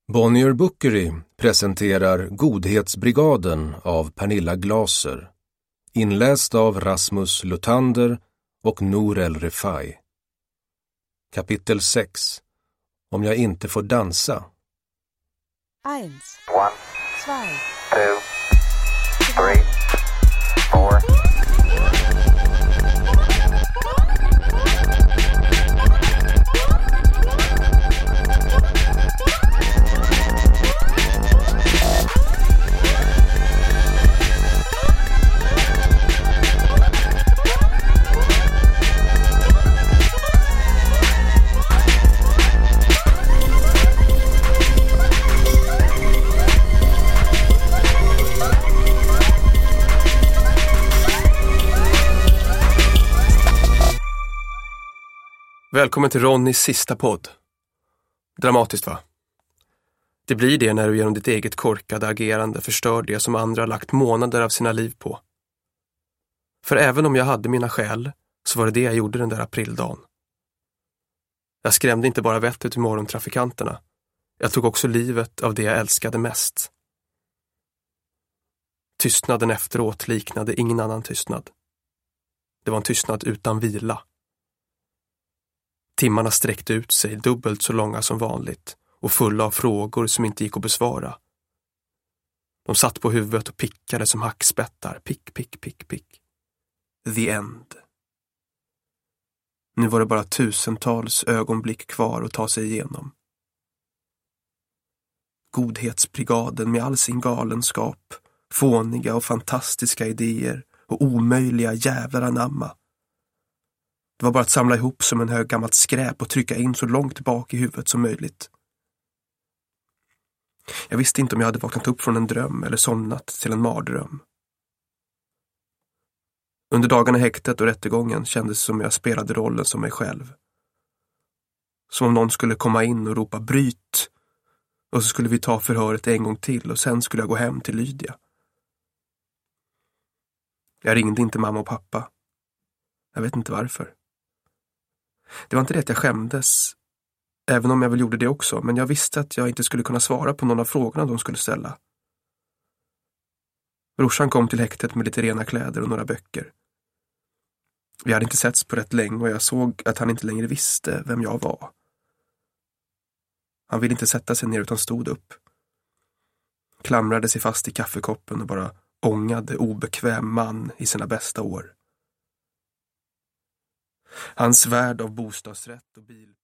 Bonnier Bookery presenterar Godhetsbrigaden av Pernilla Glaser, inläst av Rasmus Lutander och Nour El Refai. Kapitel 6. Om jag inte får dansa. 1, 2, 2, 3, 4. Välkommen till Ronnys sista podd. Dramatiskt, va? Det blir det när du genom ditt eget korkade agerande förstör det som andra lagt månader av sina liv på. För även om jag hade mina skäl så var det jag gjorde den där aprildagen. Jag skrämde inte bara vettet ur morgontrafikanterna. Jag tog också livet av det jag älskade mest. Tystnaden efteråt liknade ingen annan tystnad. Det var en tystnad utan vila. Timmarna sträckte ut sig dubbelt så långa som vanligt och fulla av frågor som inte gick att besvara. De satt på huvudet och pickade som hackspettar. Pick, pick, pick, pick. The end. Nu var det bara tusentals ögonblick kvar att ta sig igenom. Godhetsbrigaden med all sin galenskap, fåniga och fantastiska idéer och omöjliga jävlar anamma. Det var bara att samla ihop som en hög gammalt skräp och trycka in så långt bak i huvudet som möjligt. Jag visste inte om jag hade vaknat upp från en dröm eller somnat till en mardröm. Under dagarna i häktet och rättegången kändes det som jag spelade rollen som mig själv. Som om någon skulle komma in och ropa bryt. Och så skulle vi ta förhöret en gång till och sen skulle jag gå hem till Lydia. Jag ringde inte mamma och pappa. Jag vet inte varför. Det var inte det att jag skämdes, även om jag väl gjorde det också, men jag visste att jag inte skulle kunna svara på någon av frågorna de skulle ställa. Brorsan kom till häktet med lite rena kläder och några böcker. Vi hade inte setts på rätt länge och jag såg att han inte längre visste vem jag var. Han ville inte sätta sig ner utan stod upp. Klamrade sig fast i kaffekoppen och bara ångade obekväm man i sina bästa år. Hans värld av bostadsrätt och bil.